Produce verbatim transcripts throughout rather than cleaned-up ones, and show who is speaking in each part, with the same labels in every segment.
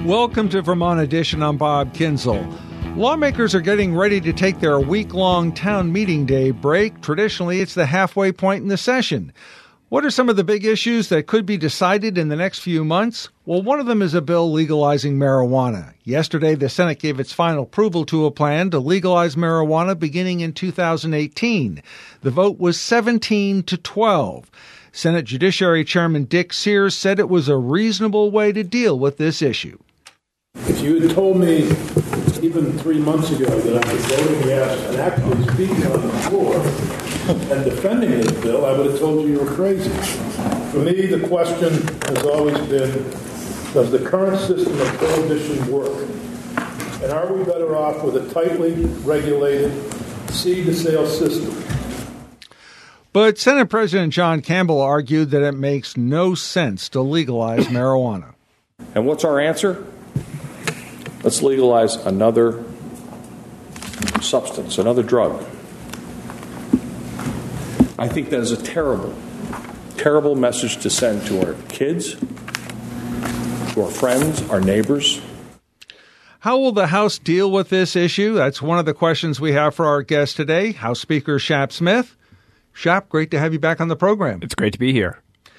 Speaker 1: Welcome to Vermont Edition. I'm Bob Kinzel. Lawmakers are getting ready to take their week-long town meeting day break. Traditionally, it's the halfway point in the session. What are some of the big issues that could be decided in the next few months? Well, one of them is a bill legalizing marijuana. Yesterday, the Senate gave its final approval to a plan to legalize marijuana beginning in two thousand eighteen. The vote was seventeen to twelve. Senate Judiciary Chairman Dick Sears said it was a reasonable way to deal with this issue.
Speaker 2: If you had told me even three months ago that I was voting yes and actually speaking on the floor and defending this bill, I would have told you you were crazy. For me, the question has always been, does the current system of prohibition work? And are we better off with a tightly regulated seed-to-sale system?
Speaker 1: But Senate President John Campbell argued that it makes no sense to legalize marijuana.
Speaker 3: And what's our answer? Let's legalize another substance, another drug. I think that is a terrible, terrible message to send to our kids, to our friends, our neighbors.
Speaker 1: How will the House deal with this issue? That's one of the questions we have for our guest today, House Speaker Shap Smith. Shap, great to have you back on the program.
Speaker 4: It's great to be here.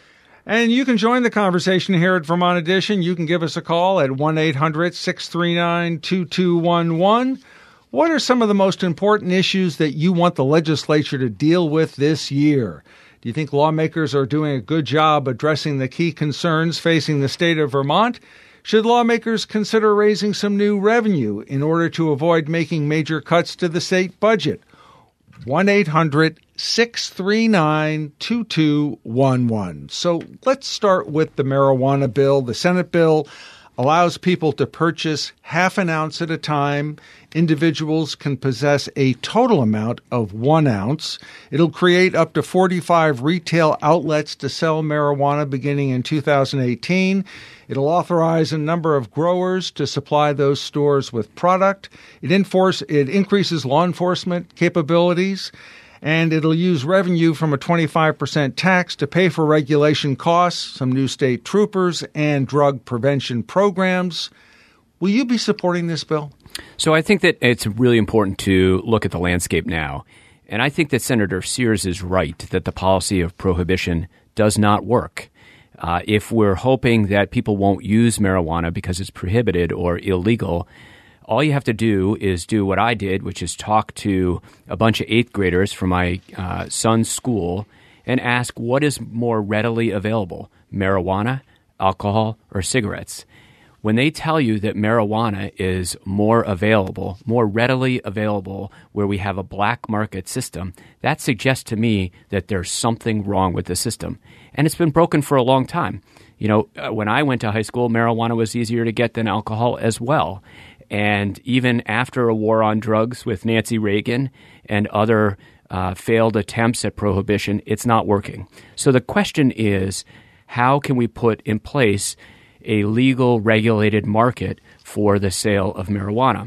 Speaker 1: And you can join the conversation here at Vermont Edition. You can give us a call at one eight hundred six three nine two two one one. What are some of the most important issues that you want the legislature to deal with this year? Do you think lawmakers are doing a good job addressing the key concerns facing the state of Vermont? Should lawmakers consider raising some new revenue in order to avoid making major cuts to the state budget? one eight hundred six three nine two two one one. So let's start with the marijuana bill. The Senate bill allows people to purchase half an ounce at a time. Individuals can possess a total amount of one ounce. It'll create up to forty-five retail outlets to sell marijuana beginning in two thousand eighteen. It'll authorize a number of growers to supply those stores with product. It enforce, it increases law enforcement capabilities, and it'll use revenue from a twenty-five percent tax to pay for regulation costs, some new state troopers, and drug prevention programs. Will you be supporting this bill?
Speaker 4: So I think that it's really important to look at the landscape now. And I think that Senator Sears is right that the policy of prohibition does not work. Uh, if we're hoping that people won't use marijuana because it's prohibited or illegal, all you have to do is do what I did, which is talk to a bunch of eighth graders from my uh, son's school and ask what is more readily available, marijuana, alcohol, or cigarettes. When they tell you that marijuana is more available, more readily available where we have a black market system, that suggests to me that there's something wrong with the system. And it's been broken for a long time. You know, when I went to high school, marijuana was easier to get than alcohol as well. And even after a war on drugs with Nancy Reagan and other uh, failed attempts at prohibition, it's not working. So the question is, how can we put in place a legal, regulated market for the sale of marijuana?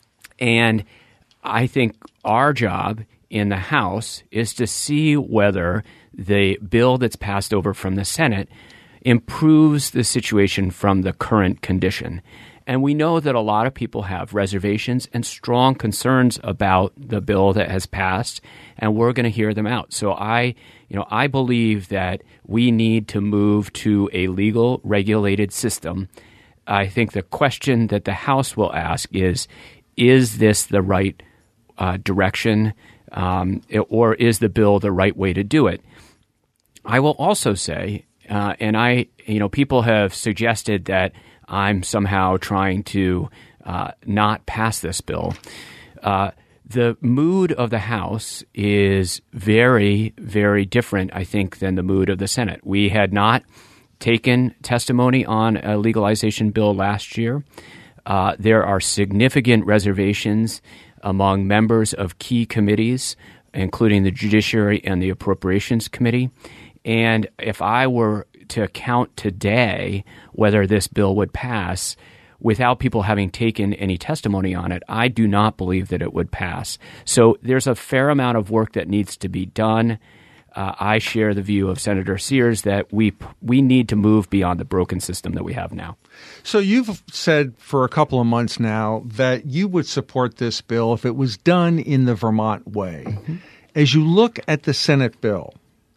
Speaker 4: And I think our job in the House is to see whether the bill that's passed over from the Senate improves the situation from the current condition. And we know that a lot of people have reservations and strong concerns about the bill that has passed, and we're going to hear them out. So I, you know, I believe that we need to move to a legal, regulated system. I think the question that the House will ask is, is this the right uh, direction, um, or is the bill the right way to do it? I will also say, uh, and I, you know, people have suggested that I'm somehow trying to uh, not pass this bill. Uh, the mood of the House is very, very different, I think, than the mood of the Senate. We had not taken testimony on a legalization bill last year. Uh, there are significant reservations among members of key committees, including the Judiciary and the Appropriations Committee. And if I were to count today whether this bill would pass without people having taken any testimony on it, I do not believe that it would pass. So there's a fair amount of work that needs to be done. uh, I share the view of Senator Sears that we we need to move beyond the broken system that we have now.
Speaker 1: So you've said for a couple of months now that you would support this bill if it was done in the Vermont way. Mm-hmm. As you look at the Senate bill,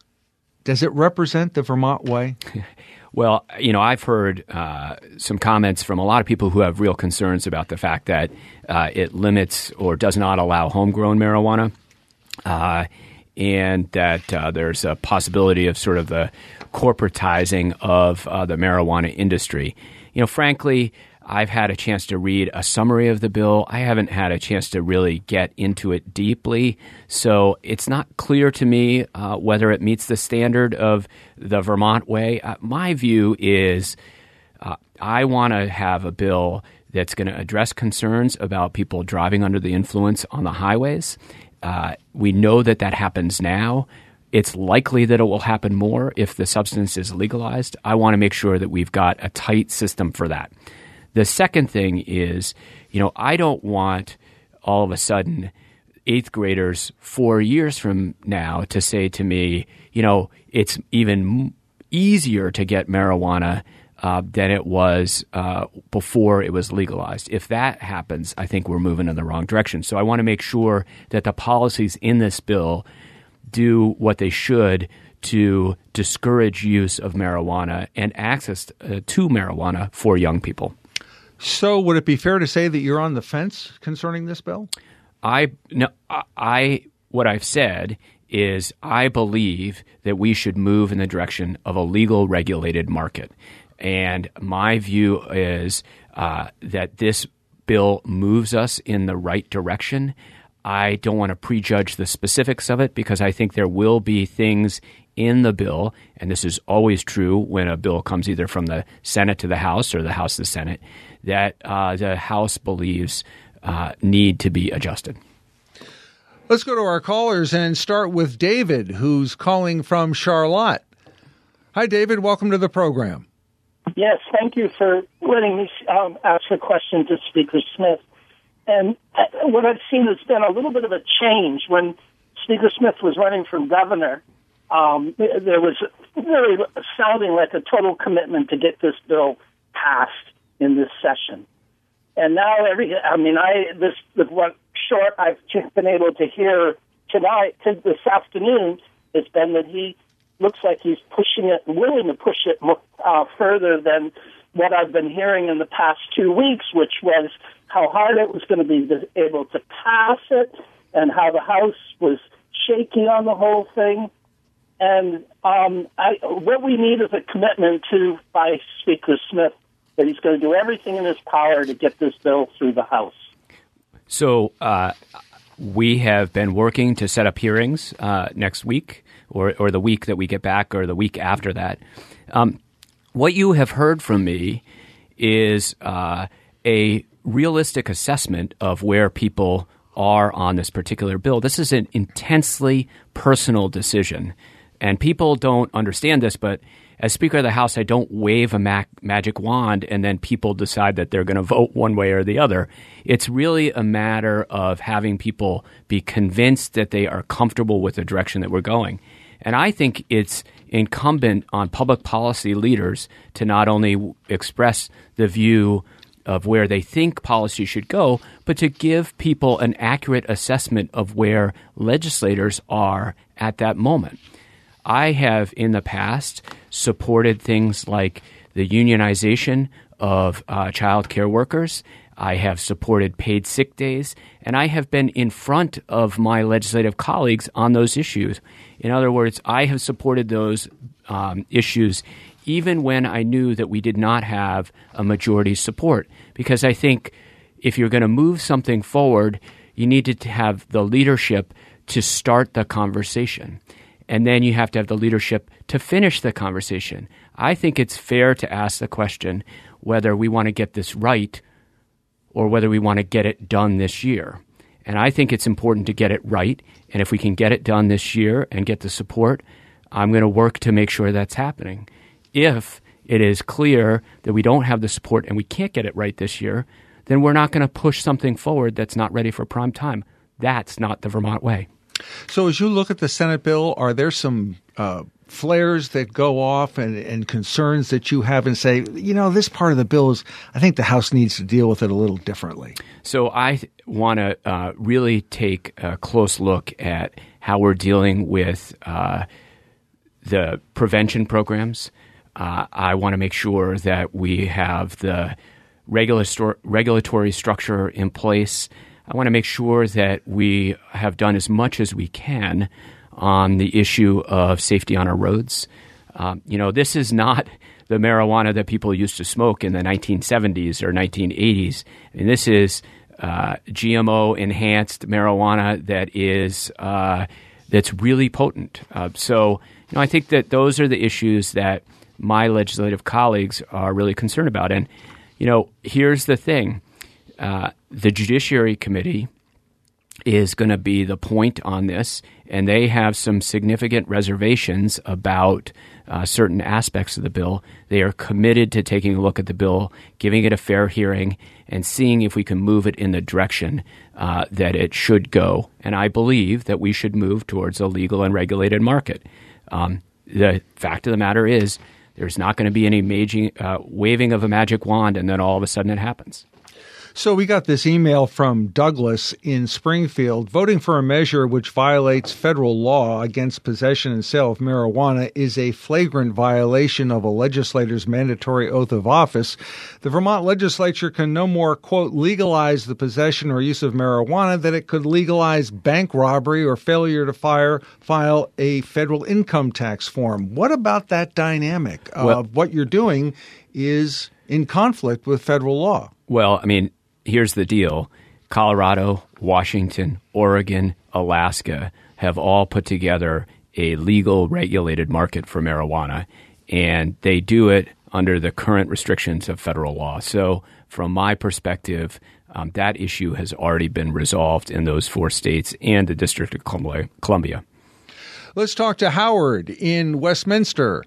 Speaker 1: does it represent the Vermont way?
Speaker 4: Well, you know, I've heard uh, some comments from a lot of people who have real concerns about the fact that uh, it limits or does not allow homegrown marijuana, uh, and that uh, there's a possibility of sort of the corporatizing of uh, the marijuana industry. You know, frankly, I've had a chance to read a summary of the bill. I haven't had a chance to really get into it deeply. So it's not clear to me uh, whether it meets the standard of the Vermont way. Uh, my view is uh, I want to have a bill that's going to address concerns about people driving under the influence on the highways. Uh, we know that that happens now. It's likely that it will happen more if the substance is legalized. I want to make sure that we've got a tight system for that. The second thing is, you know, I don't want all of a sudden eighth graders four years from now to say to me, you know, it's even easier to get marijuana uh, than it was uh, before it was legalized. If that happens, I think we're moving in the wrong direction. So I want to make sure that the policies in this bill do what they should to discourage use of marijuana and access uh, to marijuana for young people.
Speaker 1: So would it be fair to say that you're on the fence concerning this bill?
Speaker 4: I no, I what I've said is I believe that we should move in the direction of a legal regulated market. And my view is uh, that this bill moves us in the right direction. I don't want to prejudge the specifics of it because I think there will be things in the bill, and this is always true when a bill comes either from the Senate to the House or the House to the Senate, that uh, the House believes uh, need to be adjusted.
Speaker 1: Let's go to our callers and start with David, who's calling from Charlotte. Hi, David. Welcome to the program.
Speaker 5: Yes, thank you for letting me um, ask a question to Speaker Smith. And what I've seen has been a little bit of a change. When Speaker Smith was running for governor, um, there was really sounding like a total commitment to get this bill passed in this session. And now, every I mean, I this with what short I've been able to hear tonight, to this afternoon, has been that he looks like he's pushing it, willing to push it uh, further than what I've been hearing in the past two weeks, which was how hard it was going to be to, able to pass it and how the House was shaky on the whole thing. And um, I, what we need is a commitment to, by Speaker Smith, that he's going to do everything in his power to get this bill through the House.
Speaker 4: So uh, we have been working to set up hearings uh, next week or, or the week that we get back or the week after that. Um, what you have heard from me is uh, a realistic assessment of where people are on this particular bill. This is an intensely personal decision, and people don't understand this, but as Speaker of the House, I don't wave a mag- magic wand and then people decide that they're going to vote one way or the other. It's really a matter of having people be convinced that they are comfortable with the direction that we're going. And I think it's incumbent on public policy leaders to not only express the view of where they think policy should go, but to give people an accurate assessment of where legislators are at that moment. I have in the past supported things like the unionization of uh, child care workers. I have supported paid sick days, and I have been in front of my legislative colleagues on those issues. In other words, I have supported those um, issues even when I knew that we did not have a majority support, because I think if you're going to move something forward, you need to have the leadership to start the conversation. And then you have to have the leadership to finish the conversation. I think it's fair to ask the question whether we want to get this right or whether we want to get it done this year. And I think it's important to get it right. And if we can get it done this year and get the support, I'm going to work to make sure that's happening. If it is clear that we don't have the support and we can't get it right this year, then we're not going to push something forward that's not ready for prime time. That's not the Vermont way.
Speaker 1: So as you look at the Senate bill, are there some uh, flares that go off and, and concerns that you have and say, you know, this part of the bill is, I think the House needs to deal with it a little differently?
Speaker 4: So I want to uh, really take a close look at how we're dealing with uh, the prevention programs. Uh, I want to make sure that we have the regulator- regulatory structure in place. I want to make sure that we have done as much as we can on the issue of safety on our roads. Um, you know, this is not the marijuana that people used to smoke in the nineteen seventies or nineteen eighties. I mean, this is uh, G M O-enhanced marijuana that is uh, that's really potent. Uh, so, you know, I think that those are the issues that my legislative colleagues are really concerned about. And, you know, here's the thing. Uh, the Judiciary Committee is going to be the point on this, and they have some significant reservations about uh, certain aspects of the bill. They are committed to taking a look at the bill, giving it a fair hearing, and seeing if we can move it in the direction uh, that it should go. And I believe that we should move towards a legal and regulated market. Um, the fact of the matter is there's not going to be any major, uh, waving of a magic wand and then all of a sudden it happens.
Speaker 1: So we got this email from Douglas in Springfield. Voting for a measure which violates federal law against possession and sale of marijuana is a flagrant violation of a legislator's mandatory oath of office. The Vermont legislature can no more, quote, legalize the possession or use of marijuana than it could legalize bank robbery or failure to fire, file a federal income tax form. What about that dynamic?
Speaker 4: Well,
Speaker 1: uh, what you're doing is in conflict with federal law.
Speaker 4: Well, I mean, here's the deal. Colorado, Washington, Oregon, Alaska have all put together a legal regulated market for marijuana, and they do it under the current restrictions of federal law. So from my perspective, um, that issue has already been resolved in those four states and the District of Columbia.
Speaker 1: Let's talk to Howard in Westminster.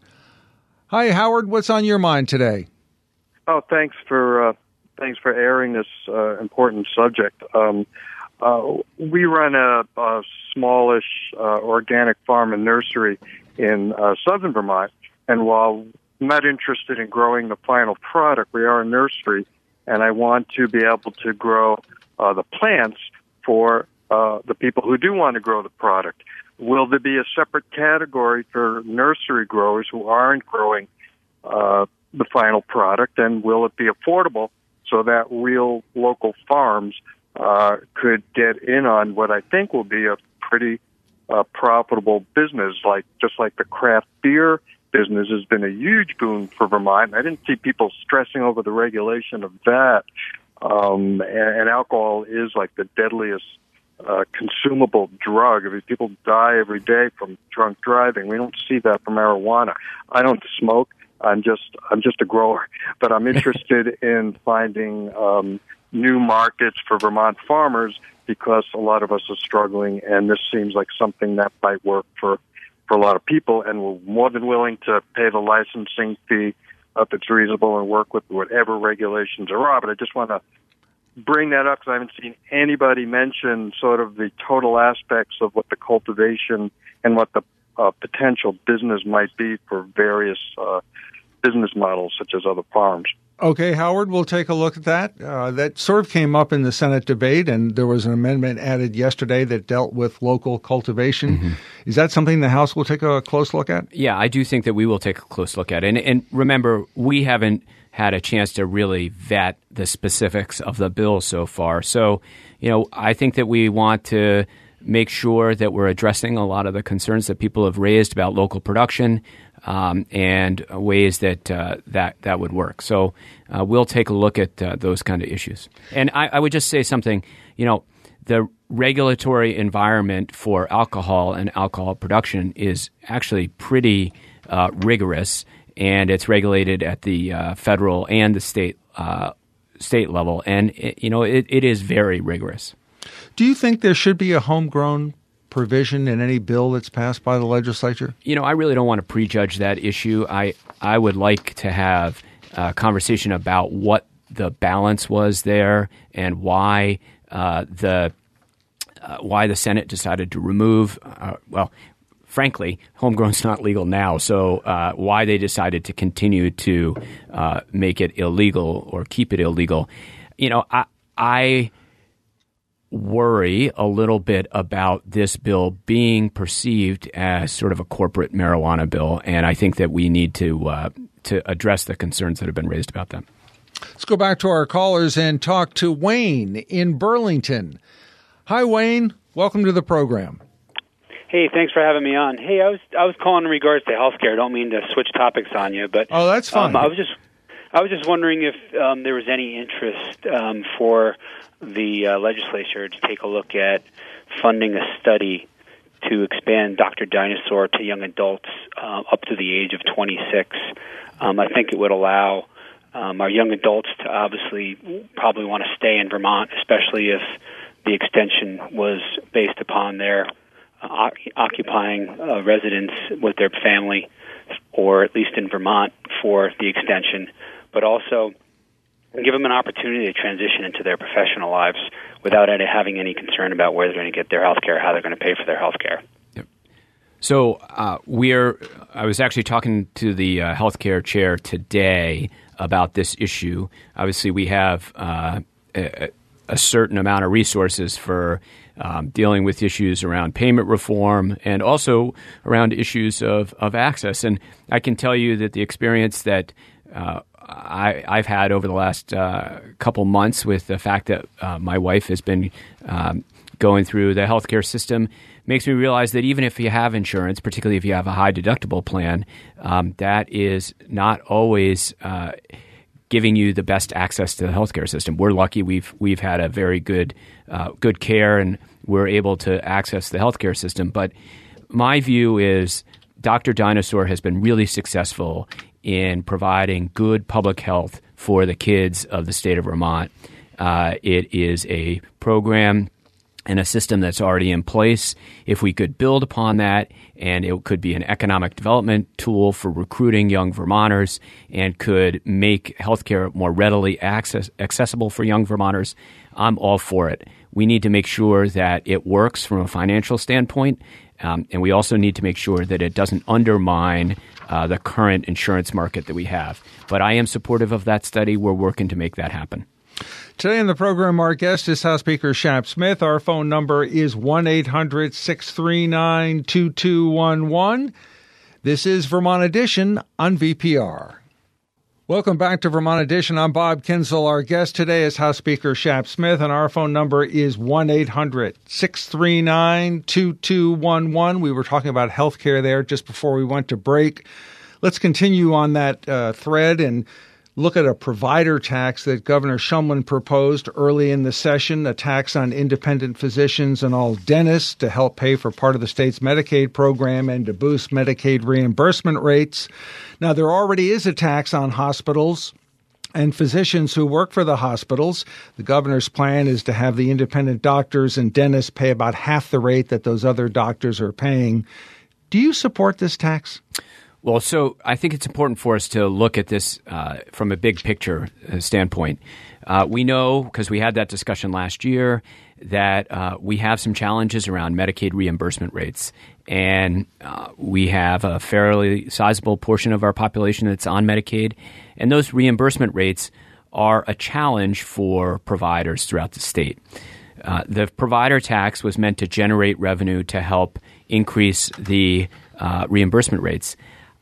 Speaker 1: Hi, Howard. What's on your mind today?
Speaker 6: Oh, thanks for... Uh Thanks for airing this uh, important subject. Um, uh, we run a, a smallish uh, organic farm and nursery in uh, southern Vermont, and while I'm not interested in growing the final product, we are a nursery, and I want to be able to grow uh, the plants for uh, the people who do want to grow the product. Will there be a separate category for nursery growers who aren't growing uh, the final product, and will it be affordable so that real local farms uh, could get in on what I think will be a pretty uh, profitable business, like just like the craft beer business has been a huge boon for Vermont. I didn't see people stressing over the regulation of that. Um, and, and alcohol is like the deadliest uh, consumable drug. I mean, people die every day from drunk driving. We don't see that for marijuana. I don't smoke. I'm just I'm just a grower, but I'm interested in finding um, new markets for Vermont farmers because a lot of us are struggling, and this seems like something that might work for, for a lot of people, and we're more than willing to pay the licensing fee if it's reasonable and work with whatever regulations there are. But I just want to bring that up because I haven't seen anybody mention sort of the total aspects of what the cultivation and what the uh, potential business might be for various uh business models such as other farms.
Speaker 1: Okay, Howard, we'll take a look at that. Uh, that sort of came up in the Senate debate, and there was an amendment added yesterday that dealt with local cultivation. Mm-hmm. Is that something the House will take a close look at?
Speaker 4: Yeah, I do think that we will take a close look at it. And, and remember, we haven't had a chance to really vet the specifics of the bill so far. So, you know, I think that we want to make sure that we're addressing a lot of the concerns that people have raised about local production, Um, and ways that uh, that that would work. So uh, we'll take a look at uh, those kind of issues. And I, I would just say something, you know, the regulatory environment for alcohol and alcohol production is actually pretty uh, rigorous, and it's regulated at the uh, federal and the state uh, state level. And, it, you know, it, it is very rigorous.
Speaker 1: Do you think there should be a homegrown provision in any bill that's passed by the legislature?
Speaker 4: You know, I really don't want to prejudge that issue. I, I would like to have a conversation about what the balance was there and why uh, the uh, why the Senate decided to remove, uh, well, frankly, homegrown's not legal now, so uh, why they decided to continue to uh, make it illegal or keep it illegal. You know, I, I worry a little bit about this bill being perceived as sort of a corporate marijuana bill, and I think that we need to uh, to address the concerns that have been raised about that.
Speaker 1: Let's go back to our callers and talk to Wayne in Burlington. Hi, Wayne. Welcome to the program.
Speaker 7: Hey, thanks for having me on. Hey, I was I was calling in regards to healthcare. I don't mean to switch topics on you, but
Speaker 1: oh, that's fine.
Speaker 7: Um, I was just I was just wondering if um, there was any interest um, for the uh, legislature to take a look at funding a study to expand Doctor Dinosaur to young adults uh, up to the age of twenty-six. Um, I think it would allow um, our young adults to obviously probably want to stay in Vermont, especially if the extension was based upon their uh, occupying uh, residence with their family, or at least in Vermont for the extension, but also give them an opportunity to transition into their professional lives without having any concern about where they're going to get their health care, how they're going to pay for their health care.
Speaker 4: Yep. So uh, we're. I was actually talking to the uh, healthcare chair today about this issue. Obviously, we have uh, a, a certain amount of resources for um, dealing with issues around payment reform and also around issues of, of access. And I can tell you that the experience that uh, I, I've had over the last uh, couple months with the fact that uh, my wife has been um, going through the healthcare system makes me realize that even if you have insurance, particularly if you have a high deductible plan, um, that is not always uh, giving you the best access to the healthcare system. We're lucky; we've we've had a very good uh, good care, and we're able to access the healthcare system. But my view is Doctor Dinosaur has been really successful in providing good public health for the kids of the state of Vermont. Uh, it is a program and a system that's already in place. If we could build upon that, and it could be an economic development tool for recruiting young Vermonters and could make healthcare more readily access, accessible for young Vermonters, I'm all for it. We need to make sure that it works from a financial standpoint, um, and we also need to make sure that it doesn't undermine uh, the current insurance market that we have. But I am supportive of that study. We're working to make that happen.
Speaker 1: Today in the program, our guest is House Speaker Shap Smith. Our phone number is one eight hundred six three nine two two one one. This is Vermont Edition on V P R. Welcome back to Vermont Edition. I'm Bob Kinzel. Our guest today is House Speaker Shap Smith, and our phone number is one eight hundred six three nine two two one one. We were talking about health care there just before we went to break. Let's continue on that uh, thread and look at a provider tax that Governor Shumlin proposed early in the session, a tax on independent physicians and all dentists to help pay for part of the state's Medicaid program and to boost Medicaid reimbursement rates. Now, there already is a tax on hospitals and physicians who work for the hospitals. The governor's plan is to have the independent doctors and dentists pay about half the rate that those other doctors are paying. Do you support this tax?
Speaker 4: Well, so I think it's important for us to look at this uh, from a big picture uh, standpoint. Uh, we know, because we had that discussion last year, that uh, we have some challenges around Medicaid reimbursement rates. And uh, we have a fairly sizable portion of our population that's on Medicaid. And those reimbursement rates are a challenge for providers throughout the state. Uh, the provider tax was meant to generate revenue to help increase the uh, reimbursement rates.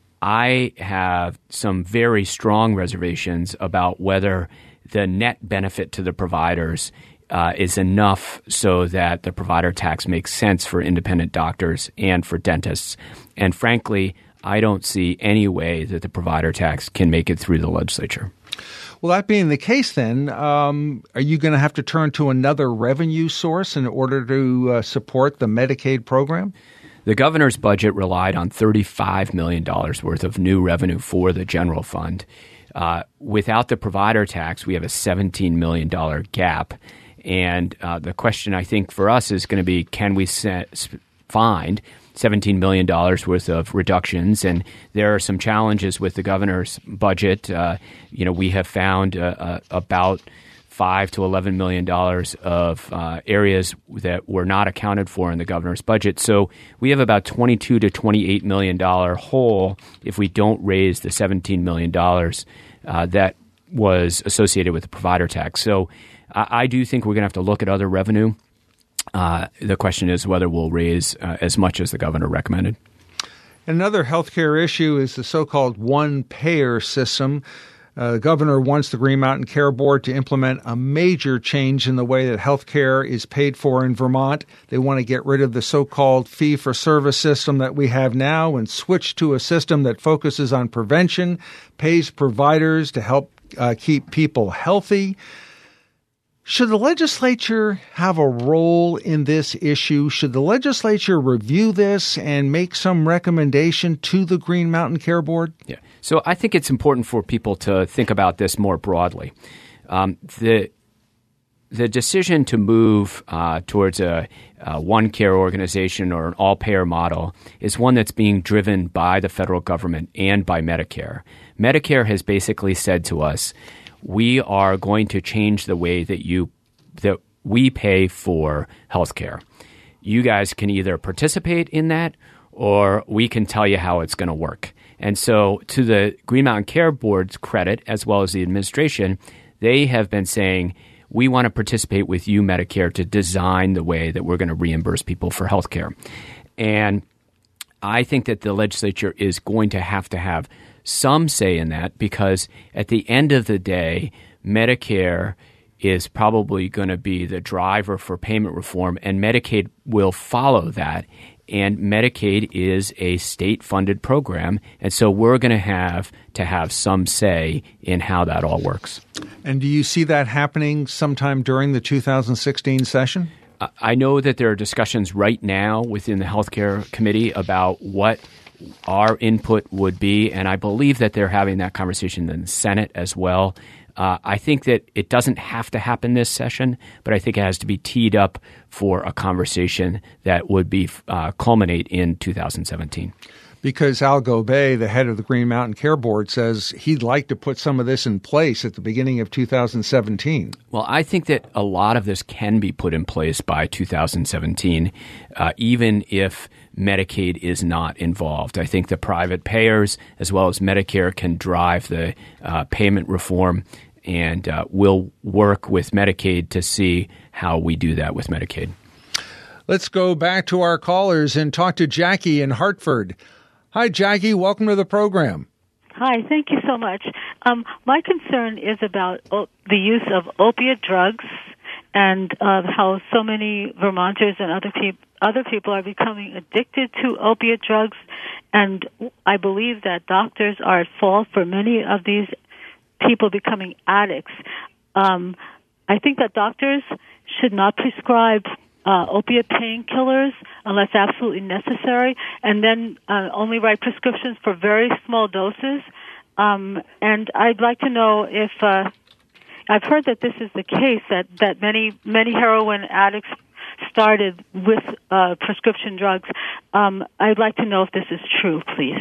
Speaker 4: I have some very strong reservations about whether the net benefit to the providers uh, is enough so that the provider tax makes sense for independent doctors and for dentists. And frankly, I don't see any way that the provider tax can make it through the legislature.
Speaker 1: Well, that being the case, then, um, are you going to have to turn to another revenue source in order to uh, support the Medicaid program?
Speaker 4: The governor's budget relied on thirty-five million dollars worth of new revenue for the general fund. Uh, without the provider tax, we have a seventeen million dollars gap. And uh, the question, I think, for us is going to be, can we set, find seventeen million dollars worth of reductions? And there are some challenges with the governor's budget. Uh, you know, we have found uh, uh, about five to eleven million dollars of uh, areas that were not accounted for in the governor's budget. So we have about twenty-two to twenty-eight million dollars hole if we don't raise the seventeen million dollars uh, that was associated with the provider tax. So I, I do think we're going to have to look at other revenue. Uh, the question is whether we'll raise uh, as much as the governor recommended.
Speaker 1: Another healthcare issue is the so-called one-payer system. Uh, the governor wants the Green Mountain Care Board to implement a major change in the way that health care is paid for in Vermont. They want to get rid of the so-called fee-for-service system that we have now and switch to a system that focuses on prevention, pays providers to help uh, keep people healthy. Should the legislature have a role in this issue? Should the legislature review this and make some recommendation to the Green Mountain Care Board?
Speaker 4: Yeah. So I think it's important for people to think about this more broadly. Um, the the decision to move uh, towards a, a one care organization or an all-payer model is one that's being driven by the federal government and by Medicare. Medicare has basically said to us, we are going to change the way that you that we pay for healthcare. You guys can either participate in that or we can tell you how it's going to work. And so to the Green Mountain Care Board's credit, as well as the administration, they have been saying, we want to participate with you, Medicare, to design the way that we're going to reimburse people for healthcare. And I think that the legislature is going to have to have some say in that because at the end of the day, Medicare is probably going to be the driver for payment reform, and Medicaid will follow that. And Medicaid is a state-funded program, and so we're going to have to have some say in how that all works.
Speaker 1: And do you see that happening sometime during the two thousand sixteen session?
Speaker 4: I know that there are discussions right now within the Healthcare Committee about what our input would be, and I believe that they're having that conversation in the Senate as well. Uh, I think that it doesn't have to happen this session, but I think it has to be teed up for a conversation that would be uh, culminate in two thousand seventeen.
Speaker 1: Because Al Gobey, the head of the Green Mountain Care Board, says he'd like to put some of this in place at the beginning of two thousand seventeen.
Speaker 4: Well, I think that a lot of this can be put in place by two thousand seventeen, uh, even if Medicaid is not involved. I think the private payers as well as Medicare can drive the uh, payment reform, and uh, we'll work with Medicaid to see how we do that with Medicaid.
Speaker 1: Let's go back to our callers and talk to Jackie in Hartford. Hi, Jackie. Welcome to the program.
Speaker 8: Hi. Thank you so much. Um, my concern is about o- the use of opiate drugs and uh, how so many Vermonters and other people other people are becoming addicted to opiate drugs. And I believe that doctors are at fault for many of these people becoming addicts. Um, I think that doctors should not prescribe Uh, opiate painkillers unless absolutely necessary, and then uh, only write prescriptions for very small doses. Um, and I'd like to know if uh, I've heard that this is the case, that, that many many heroin addicts started with uh, prescription drugs. Um, I'd like to know if this is true, please.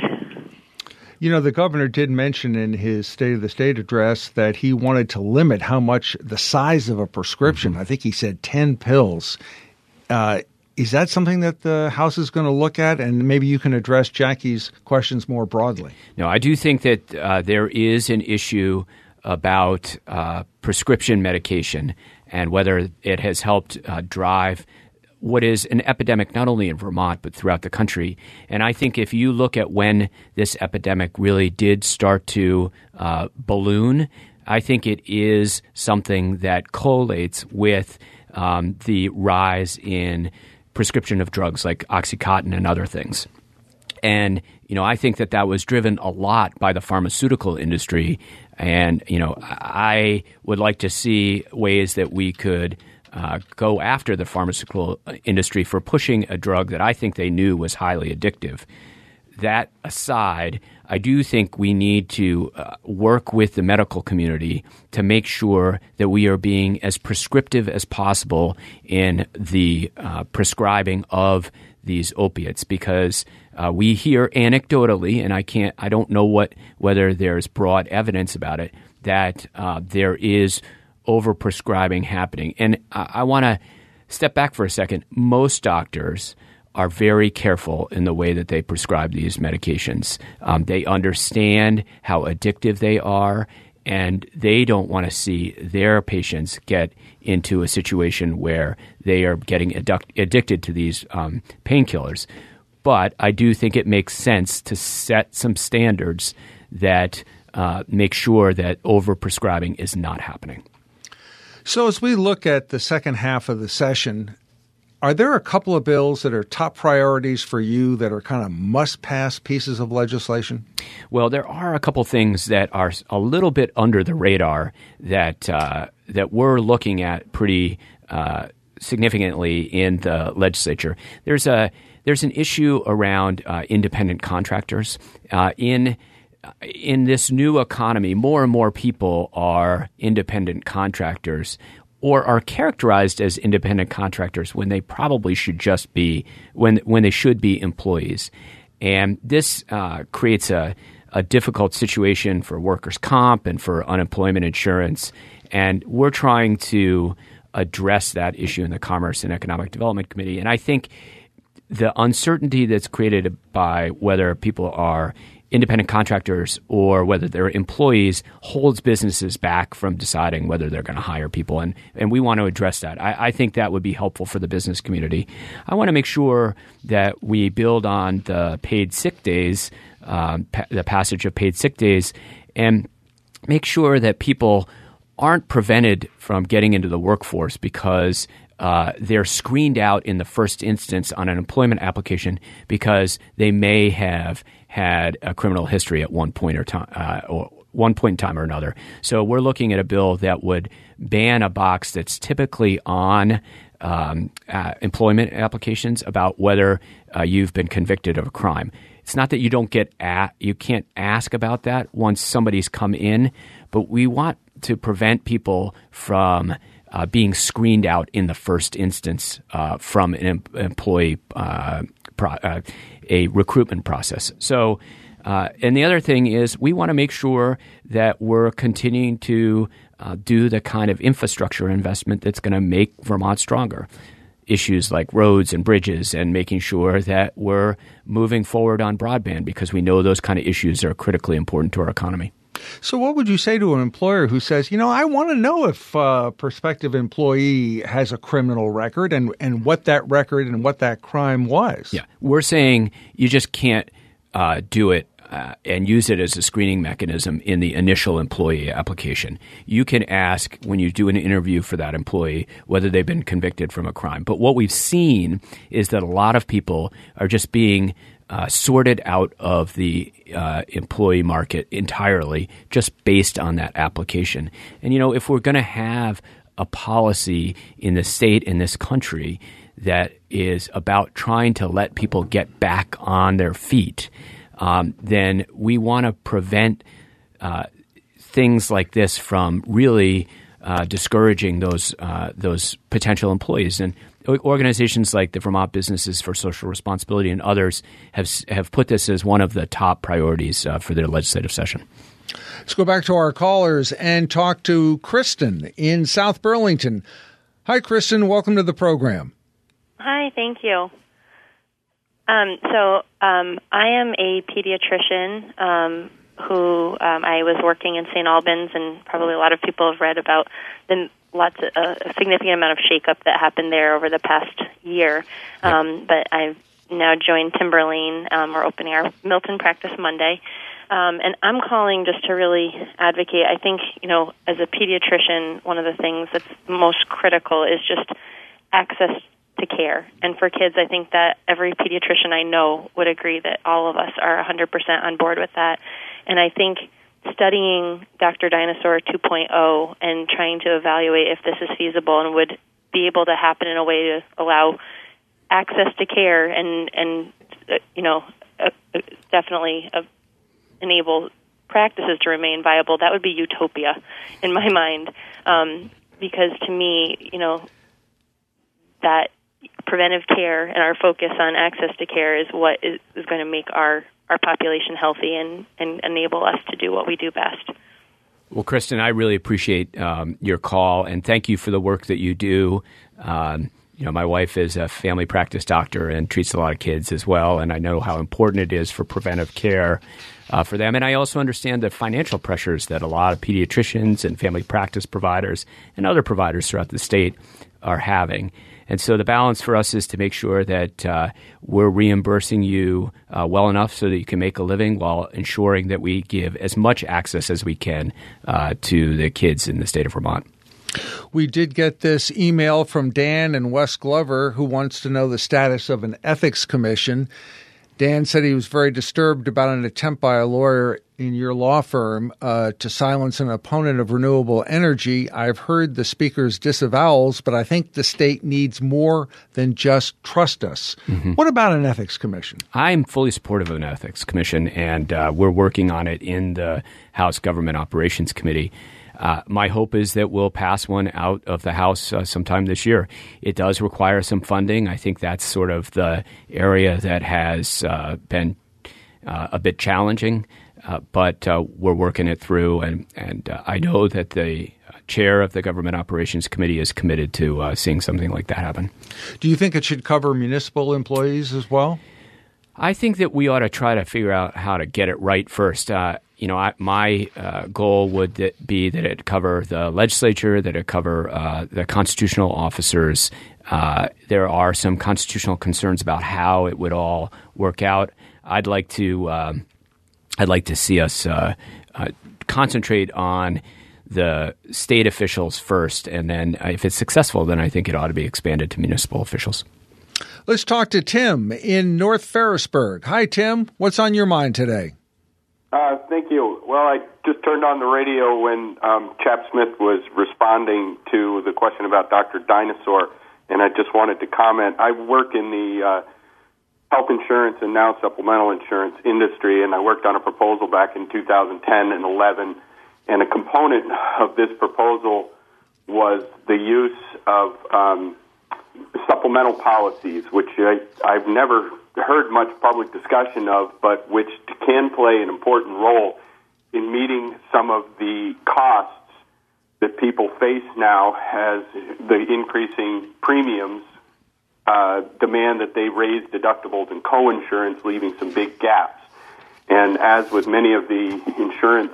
Speaker 1: You know, the governor did mention in his State of the State address that he wanted to limit how much the size of a prescription. Mm-hmm. I think he said ten pills. Uh, is that something that the House is going to look at? And maybe you can address Jackie's questions more broadly.
Speaker 4: No, I do think that uh, there is an issue about uh, prescription medication and whether it has helped uh, drive what is an epidemic not only in Vermont but throughout the country. And I think if you look at when this epidemic really did start to uh, balloon, I think it is something that correlates with Um, the rise in prescription of drugs like OxyContin and other things. And, you know, I think that that was driven a lot by the pharmaceutical industry. And, you know, I would like to see ways that we could uh, go after the pharmaceutical industry for pushing a drug that I think they knew was highly addictive. That aside, I do think we need to uh, work with the medical community to make sure that we are being as prescriptive as possible in the uh, prescribing of these opiates, because uh, we hear anecdotally, and I can't, I don't know what whether there's broad evidence about it, that uh, there is overprescribing happening. And I, I want to step back for a second. Most doctors are very careful in the way that they prescribe these medications. Um, they understand how addictive they are, and they don't want to see their patients get into a situation where they are getting adduct- addicted to these um, painkillers. But I do think it makes sense to set some standards that uh, make sure that overprescribing is not happening.
Speaker 1: So as we look at the second half of the session, are there a couple of bills that are top priorities for you that are kind of must-pass pieces of legislation?
Speaker 4: Well, there are a couple things that are a little bit under the radar that uh, that we're looking at pretty uh, significantly in the legislature. There's a there's an issue around uh, independent contractors. Uh, in in this new economy, more and more people are independent contractors, or are characterized as independent contractors when they probably should just be when when they should be employees, and this uh, creates a, a difficult situation for workers' comp and for unemployment insurance. And we're trying to address that issue in the Commerce and Economic Development Committee. And I think the uncertainty that's created by whether people are independent contractors or whether they're employees holds businesses back from deciding whether they're going to hire people. And, and we want to address that. I, I think that would be helpful for the business community. I want to make sure that we build on the paid sick days, um, pa- the passage of paid sick days, and make sure that people aren't prevented from getting into the workforce because uh, they're screened out in the first instance on an employment application because they may have had a criminal history at one point or time, uh, or one point in time or another. So we're looking at a bill that would ban a box that's typically on um, uh, employment applications about whether uh, you've been convicted of a crime. It's not that you don't get at, you can't ask about that once somebody's come in, but we want to prevent people from uh, being screened out in the first instance uh, from an em- employee uh, pro- uh, a recruitment process. So, uh, and the other thing is we want to make sure that we're continuing to uh, do the kind of infrastructure investment that's going to make Vermont stronger. Issues like roads and bridges and making sure that we're moving forward on broadband because we know those kind of issues are critically important to our economy.
Speaker 1: So what would you say to an employer who says, you know, I want to know if a prospective employee has a criminal record and, and what that record and what that crime was?
Speaker 4: Yeah, we're saying you just can't uh, do it uh, and use it as a screening mechanism in the initial employee application. You can ask when you do an interview for that employee whether they've been convicted from a crime. But what we've seen is that a lot of people are just being Uh, sorted out of the uh, employee market entirely just based on that application. And, you know, if we're going to have a policy in the state, in this country, that is about trying to let people get back on their feet, um, then we want to prevent uh, things like this from really uh, discouraging those uh, those potential employees. And organizations like the Vermont Businesses for Social Responsibility and others have have put this as one of the top priorities uh, for their legislative session.
Speaker 1: Let's go back to our callers and talk to Kristen in South Burlington. Hi, Kristen. Welcome to the program.
Speaker 9: Hi, thank you. Um, so um, I am a pediatrician um, who um, I was working in Saint Albans, and probably a lot of people have read about the lots of, uh, a significant amount of shakeup that happened there over the past year. Um, but I've now joined Timberlane. Um, we're opening our Milton practice Monday. Um, and I'm calling just to really advocate. I think, you know, as a pediatrician, one of the things that's most critical is just access to care. And for kids, I think that every pediatrician I know would agree that all of us are one hundred percent on board with that. And I think studying Doctor Dynasaur two point oh and trying to evaluate if this is feasible and would be able to happen in a way to allow access to care and, and uh, you know, uh, definitely uh, enable practices to remain viable, that would be utopia in my mind. Um, because to me, you know, that preventive care and our focus on access to care is what is, is going to make our, our population healthy and, and enable us to do what we do best.
Speaker 4: Well, Kristen, I really appreciate um, your call, and thank you for the work that you do. Um, you know, my wife is a family practice doctor and treats a lot of kids as well, and I know how important it is for preventive care uh, for them. And I also understand the financial pressures that a lot of pediatricians and family practice providers and other providers throughout the state are having. And so the balance for us is to make sure that uh, we're reimbursing you uh, well enough so that you can make a living while ensuring that we give as much access as we can uh, to the kids in the state of Vermont.
Speaker 1: We did get this email from Dan in West Glover who wants to know the status of an ethics commission. Dan said he was very disturbed about an attempt by a lawyer in your law firm uh, to silence an opponent of renewable energy. I've heard the speaker's disavowals, but I think the state needs more than just trust us. Mm-hmm. What about an ethics commission?
Speaker 4: I'm fully supportive of an ethics commission, and uh, we're working on it in the House Government Operations Committee. Uh, my hope is that we'll pass one out of the House uh, sometime this year. It does require some funding. I think that's sort of the area that has uh, been uh, a bit challenging, uh, but uh, we're working it through. And, and uh, I know that the chair of the Government Operations Committee is committed to uh, seeing something like that happen.
Speaker 1: Do you think it should cover municipal employees as well?
Speaker 4: I think that we ought to try to figure out how to get it right first. Uh, you know, I, my uh, goal would that be that it cover the legislature, that it cover uh, the constitutional officers. Uh, there are some constitutional concerns about how it would all work out. I'd like to, um, I'd like to see us uh, uh, concentrate on the state officials first, and then uh, if it's successful, then I think it ought to be expanded to municipal officials.
Speaker 1: Let's talk to Tim in North Ferrisburg. Hi, Tim. What's on your mind today?
Speaker 10: Uh, thank you. Well, I just turned on the radio when um, Chap Smith was responding to the question about Doctor Dinosaur, and I just wanted to comment. I work in the uh, health insurance and now supplemental insurance industry, and I worked on a proposal back in two thousand ten and eleven, and a component of this proposal was the use of um, supplemental policies, which I, I've never heard much public discussion of, but which can play an important role in meeting some of the costs that people face now as the increasing premiums uh, demand that they raise deductibles and co-insurance, leaving some big gaps. And as with many of the insurance,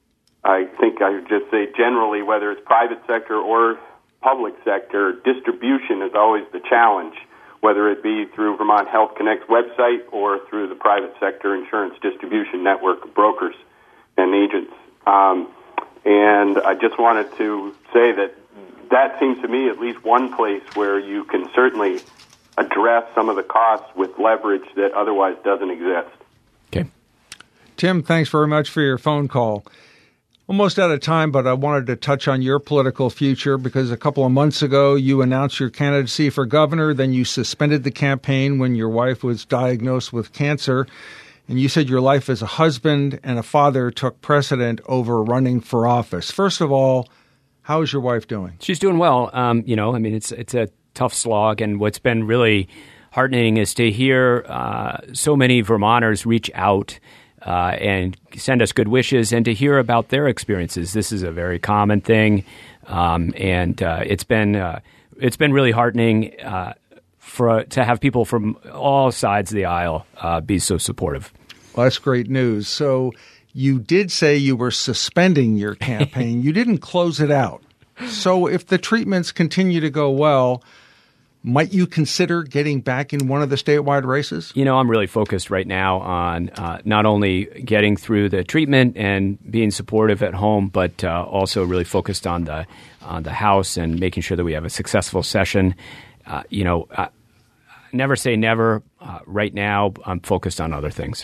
Speaker 10: I think I would just say generally, whether it's private sector or public sector, distribution is always the challenge, whether it be through Vermont Health Connect's website or through the private sector insurance distribution network of brokers and agents. Um, and I just wanted to say that that seems to me at least one place where you can certainly address some of the costs with leverage that otherwise doesn't exist.
Speaker 4: Okay.
Speaker 1: Tim, thanks very much for your phone call. Almost out of time, but I wanted to touch on your political future because a couple of months ago you announced your candidacy for governor. Then you suspended the campaign when your wife was diagnosed with cancer. And you said your life as a husband and a father took precedent over running for office. First of all, how is your wife doing?
Speaker 4: She's doing well. Um, you know, I mean, it's it's a tough slog. And what's been really heartening is to hear uh, so many Vermonters reach out Uh, and send us good wishes, and to hear about their experiences. This is a very common thing, um, and uh, it's been uh, it's been really heartening uh, for to have people from all sides of the aisle uh, be so supportive.
Speaker 1: Well, that's great news. So you did say you were suspending your campaign. You didn't close it out. So if the treatments continue to go well, might you consider getting back in one of the statewide races?
Speaker 4: You know, I'm really focused right now on uh, not only getting through the treatment and being supportive at home, but uh, also really focused on the on the House and making sure that we have a successful session. Uh, you know, uh, never say never. Uh, right now, I'm focused on other things.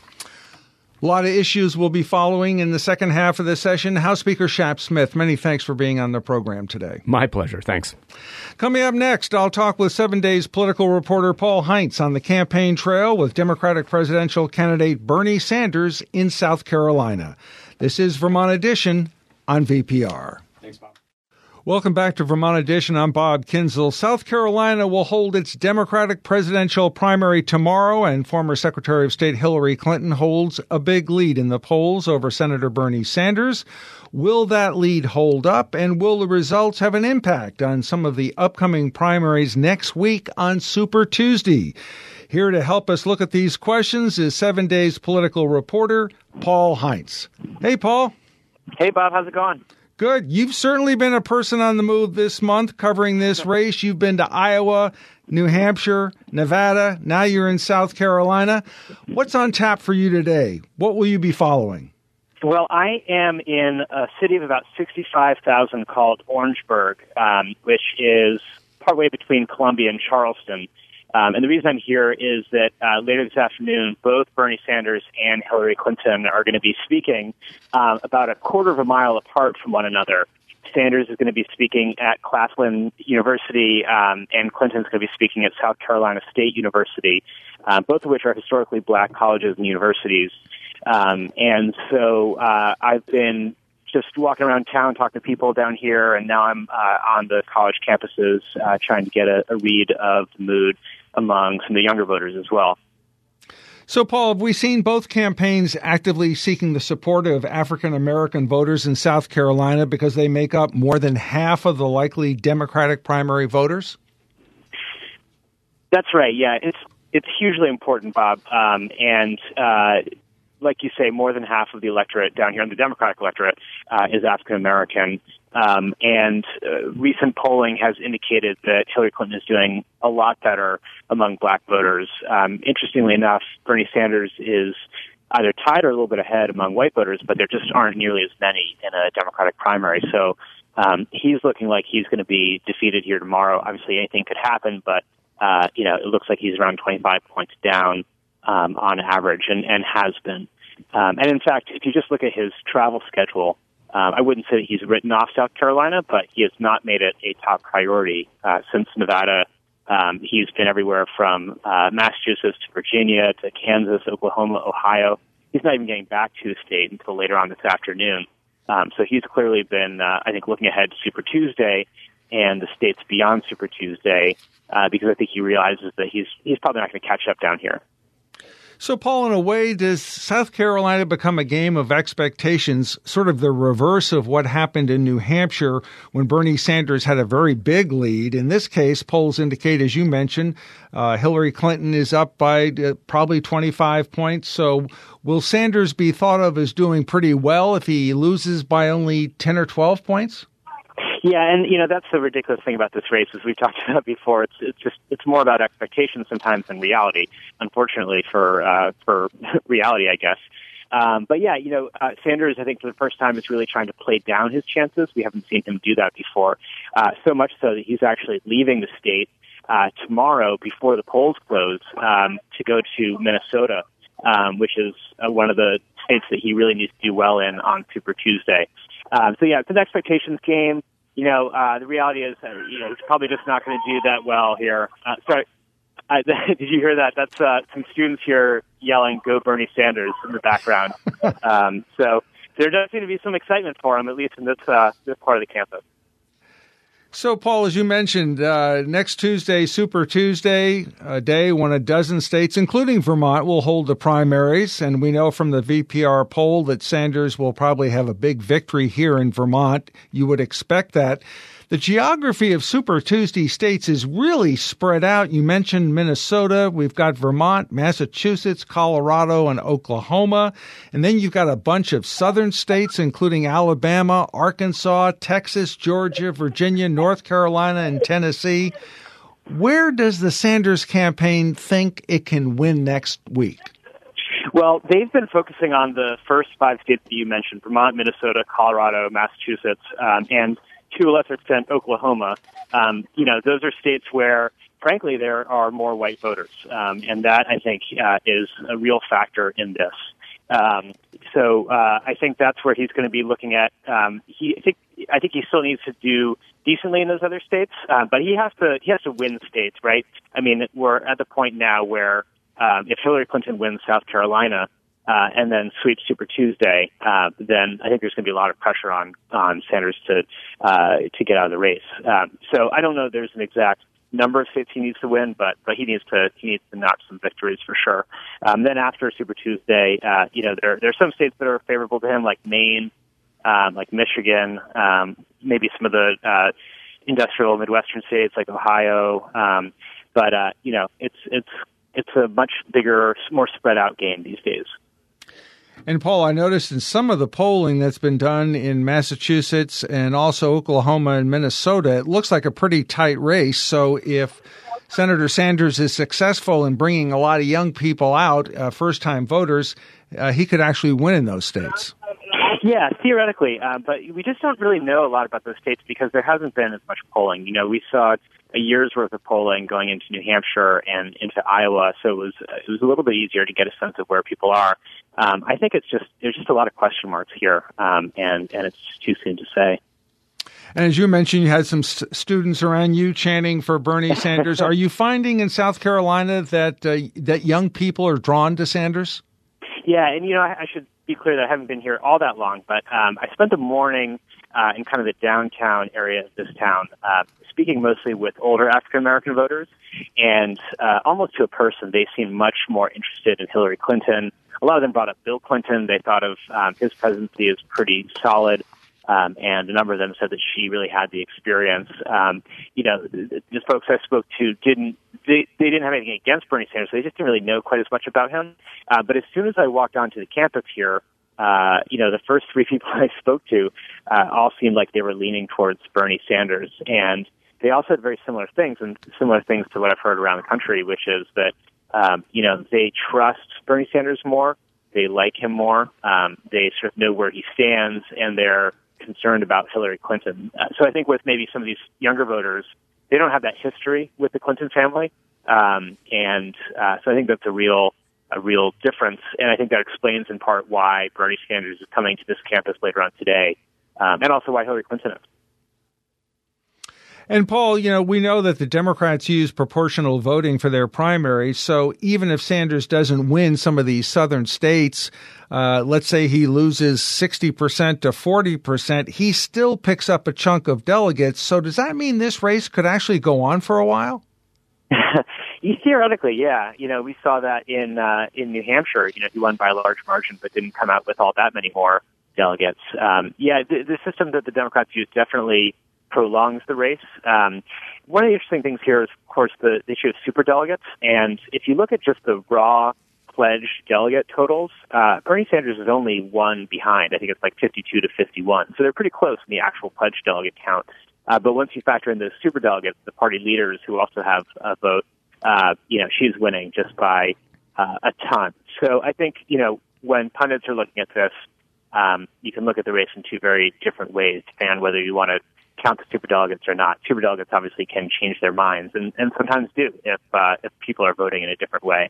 Speaker 1: A lot of issues will be following in the second half of the session. House Speaker Chap Smith, many thanks for being on the program today.
Speaker 4: My pleasure. Thanks.
Speaker 1: Coming up next, I'll talk with Seven Days political reporter Paul Heinz on the campaign trail with Democratic presidential candidate Bernie Sanders in South Carolina. This is Vermont Edition on V P R.
Speaker 4: Thanks, Bob.
Speaker 1: Welcome back to Vermont Edition. I'm Bob Kinzel. South Carolina will hold its Democratic presidential primary tomorrow, and former Secretary of State Hillary Clinton holds a big lead in the polls over Senator Bernie Sanders. Will that lead hold up, and will the results have an impact on some of the upcoming primaries next week on Super Tuesday? Here to help us look at these questions is Seven Days political reporter Paul Heinz. Hey, Paul.
Speaker 11: Hey, Bob. How's it going?
Speaker 1: Good. You've certainly been a person on the move this month covering this race. You've been to Iowa, New Hampshire, Nevada. Now you're in South Carolina. What's on tap for you today? What will you be following?
Speaker 11: Well, I am in a city of about sixty-five thousand called Orangeburg, um, which is partway between Columbia and Charleston. Um, and the reason I'm here is that uh, later this afternoon, both Bernie Sanders and Hillary Clinton are going to be speaking um, about a quarter of a mile apart from one another. Sanders is going to be speaking at Claflin University, um, and Clinton's going to be speaking at South Carolina State University, uh, both of which are historically black colleges and universities. Um, and so uh, I've been just walking around town, talking to people down here, and now I'm uh, on the college campuses uh, trying to get a, a read of the mood among some of the younger voters as well.
Speaker 1: So, Paul, have we seen both campaigns actively seeking the support of African-American voters in South Carolina because they make up more than half of the likely Democratic primary voters?
Speaker 11: That's right, yeah. It's it's hugely important, Bob. Um, and uh, like you say, more than half of the electorate down here in the Democratic electorate uh, is African-American. Um, and uh, recent polling has indicated that Hillary Clinton is doing a lot better among black voters. Um, interestingly enough, Bernie Sanders is either tied or a little bit ahead among white voters, but there just aren't nearly as many in a Democratic primary. So um, he's looking like he's going to be defeated here tomorrow. Obviously, anything could happen, but uh, you know, it looks like he's around twenty-five points down um, on average, and, and has been. Um, and in fact, if you just look at his travel schedule, Um, I wouldn't say that he's written off South Carolina, but he has not made it a top priority uh, since Nevada. Um, he's been everywhere from uh, Massachusetts to Virginia to Kansas, Oklahoma, Ohio. He's not even getting back to the state until later on this afternoon. Um, so he's clearly been, uh, I think, looking ahead to Super Tuesday and the states beyond Super Tuesday uh, because I think he realizes that he's he's probably not going to catch up down here.
Speaker 1: So, Paul, in a way, does South Carolina become a game of expectations, sort of the reverse of what happened in New Hampshire when Bernie Sanders had a very big lead? In this case, polls indicate, as you mentioned, uh, Hillary Clinton is up by uh, probably twenty-five points. So will Sanders be thought of as doing pretty well if he loses by only ten or twelve points?
Speaker 11: Yeah, and you know that's the ridiculous thing about this race, as we've talked about before. It's it's just it's more about expectations sometimes than reality. Unfortunately for uh, for reality, I guess. Um, but yeah, you know, uh, Sanders, I think for the first time is really trying to play down his chances. We haven't seen him do that before. Uh, so much so that he's actually leaving the state uh, tomorrow before the polls close um, to go to Minnesota, um, which is uh, one of the states that he really needs to do well in on Super Tuesday. Um, so yeah, it's an expectations game. You know, uh, the reality is, uh, you know, he's probably just not going to do that well here. Uh, sorry, I, did you hear that? That's uh, some students here yelling, "Go Bernie Sanders" in the background. um, so there does seem to be some excitement for him, at least in this uh, this part of the campus.
Speaker 1: So, Paul, as you mentioned, uh, next Tuesday, Super Tuesday, a day when a dozen states, including Vermont, will hold the primaries. And we know from the V P R poll that Sanders will probably have a big victory here in Vermont. You would expect that. The geography of Super Tuesday states is really spread out. You mentioned Minnesota. We've got Vermont, Massachusetts, Colorado, and Oklahoma. And then you've got a bunch of southern states, including Alabama, Arkansas, Texas, Georgia, Virginia, North Carolina, and Tennessee. Where does the Sanders campaign think it can win next week?
Speaker 11: Well, they've been focusing on the first five states that you mentioned, Vermont, Minnesota, Colorado, Massachusetts, um, and to a lesser extent, Oklahoma. Um, you know, those are states where, frankly, there are more white voters. Um, and that, I think, uh, is a real factor in this. Um, so uh, I think that's where he's going to be looking at. Um, he, I think, I think he still needs to do decently in those other states, uh, but he has to, he has to win states, right? I mean, we're at the point now where um, if Hillary Clinton wins South Carolina, uh, and then sweep Super Tuesday, uh, then I think there's going to be a lot of pressure on on Sanders to uh, to get out of the race. Um, so I don't know there's an exact number of states he needs to win, but but he needs to he needs to notch some victories for sure. Um, then after Super Tuesday, uh, you know there there are some states that are favorable to him, like Maine, um, like Michigan, um, maybe some of the uh, industrial Midwestern states like Ohio. Um, but uh, you know it's it's it's a much bigger, more spread out game these days.
Speaker 1: And Paul, I noticed in some of the polling that's been done in Massachusetts and also Oklahoma and Minnesota, it looks like a pretty tight race. So if Senator Sanders is successful in bringing a lot of young people out, uh, first-time voters, uh, he could actually win in those states.
Speaker 11: Yeah, theoretically, uh, but we just don't really know a lot about those states because there hasn't been as much polling. You know, we saw a year's worth of polling going into New Hampshire and into Iowa, so it was it was a little bit easier to get a sense of where people are. Um, I think it's just there's just a lot of question marks here, um, and and it's just too soon to say.
Speaker 1: And as you mentioned, you had some st- students around you chanting for Bernie Sanders. Are you finding in South Carolina that uh, that young people are drawn to Sanders?
Speaker 11: Yeah, and you know, I, I should be clear that I haven't been here all that long, but um, I spent the morning uh, in kind of the downtown area of this town, uh, speaking mostly with older African-American voters, and uh, almost to a person, they seemed much more interested in Hillary Clinton. A lot of them brought up Bill Clinton. They thought of um, his presidency as pretty solid, um, and a number of them said that she really had the experience. Um, you know, the, the folks I spoke to didn't they, they didn't have anything against Bernie Sanders, so they just didn't really know quite as much about him. Uh, but as soon as I walked onto the campus here, uh, you know, the first three people I spoke to uh, all seemed like they were leaning towards Bernie Sanders, and they all said very similar things, and similar things to what I've heard around the country, which is that Um, you know, they trust Bernie Sanders more. They like him more. Um, they sort of know where he stands, and they're concerned about Hillary Clinton. Uh, so I think with maybe some of these younger voters, they don't have that history with the Clinton family, um, and uh, so I think that's a real, a real difference. And I think that explains in part why Bernie Sanders is coming to this campus later on today, um, and also why Hillary Clinton is.
Speaker 1: And Paul, you know, we know that the Democrats use proportional voting for their primaries. So even if Sanders doesn't win some of these southern states, uh, let's say he loses sixty percent to forty percent, he still picks up a chunk of delegates. So does that mean this race could actually go on for a while?
Speaker 11: Theoretically, yeah. You know, we saw that in uh, in New Hampshire. You know, he won by a large margin, but didn't come out with all that many more delegates. Um, yeah, the, the system that the Democrats use definitely prolongs the race. Um, one of the interesting things here is, of course, the, the issue of superdelegates. And if you look at just the raw pledged delegate totals, uh, Bernie Sanders is only one behind. I think it's like fifty-two to fifty-one. So they're pretty close in the actual pledged delegate count. Uh, but once you factor in the superdelegates, the party leaders who also have a vote, uh, you know, she's winning just by uh, a ton. So I think, you know, when pundits are looking at this, um, you can look at the race in two very different ways, depending on whether you want to count the superdelegates or not. Superdelegates obviously can change their minds, and, and sometimes do if uh, if people are voting in a different way.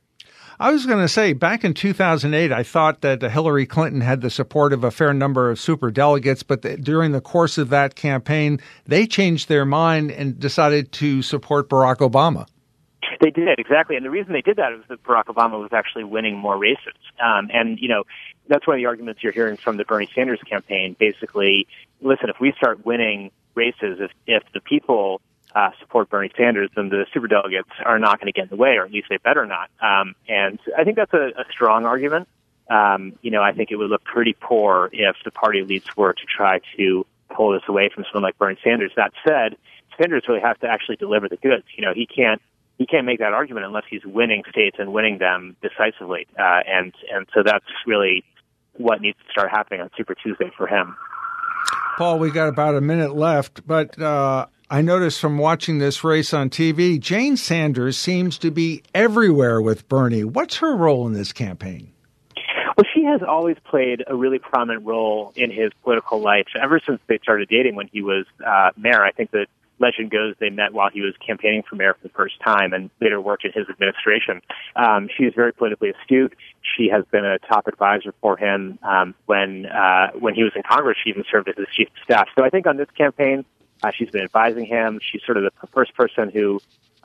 Speaker 1: I was going to say, back in two thousand eight, I thought that Hillary Clinton had the support of a fair number of superdelegates, but the, during the course of that campaign, they changed their mind and decided to support Barack Obama.
Speaker 11: They did, exactly. And the reason they did that was that Barack Obama was actually winning more races. Um, and, you know, that's one of the arguments you're hearing from the Bernie Sanders campaign. Basically, listen, if we start winning races, if, if the people uh, support Bernie Sanders, then the superdelegates are not going to get in the way, or at least they better not. Um, and I think that's a, a strong argument. Um, you know, I think it would look pretty poor if the party elites were to try to pull this away from someone like Bernie Sanders. That said, Sanders really has to actually deliver the goods. You know, he can't He can't make that argument unless he's winning states and winning them decisively. Uh, and, and so that's really what needs to start happening on Super Tuesday for him.
Speaker 1: Paul, we got about a minute left, but uh, I noticed from watching this race on T V, Jane Sanders seems to be everywhere with Bernie. What's her role in this campaign?
Speaker 11: Well, she has always played a really prominent role in his political life ever since they started dating when he was uh, mayor. I think that legend goes they met while he was campaigning for mayor for the first time and later worked in his administration. Um, she is very politically astute. She has been a top advisor for him um, when uh, when he was in Congress. She even served as his chief of staff. So I think on this campaign, uh, she's been advising him. She's sort of the first person who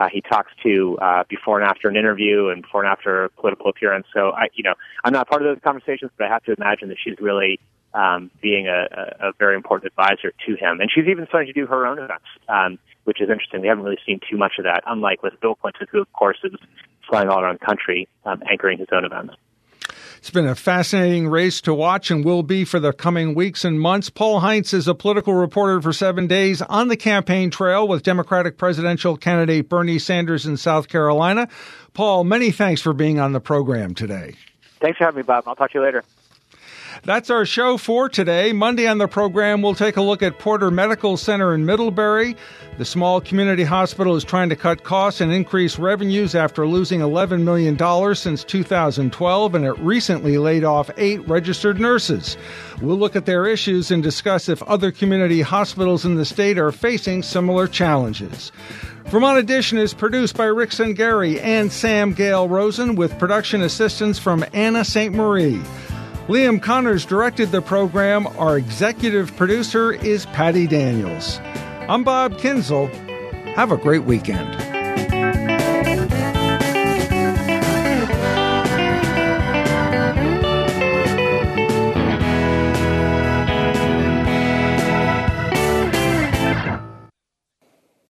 Speaker 11: uh, he talks to uh, before and after an interview and before and after a political appearance. So, I, you know, I'm not part of those conversations, but I have to imagine that she's really um, being a, a, a very important advisor to him. And she's even starting to do her own events, um, which is interesting. We haven't really seen too much of that, unlike with Bill Clinton, who, of course, is flying all around the country, um, anchoring his own events.
Speaker 1: It's been a fascinating race to watch and will be for the coming weeks and months. Paul Heinz is a political reporter for Seven Days on the campaign trail with Democratic presidential candidate Bernie Sanders in South Carolina. Paul, many thanks for being on the program today.
Speaker 11: Thanks for having me, Bob. I'll talk to you later.
Speaker 1: That's our show for today. Monday on the program, we'll take a look at Porter Medical Center in Middlebury. The small community hospital is trying to cut costs and increase revenues after losing eleven million dollars since two thousand twelve, and it recently laid off eight registered nurses. We'll look at their issues and discuss if other community hospitals in the state are facing similar challenges. Vermont Edition is produced by Rick Sengari and Sam Gale Rosen with production assistance from Anna Saint Marie. Liam Connors directed the program. Our executive producer is Patty Daniels. I'm Bob Kinzel. Have a great weekend.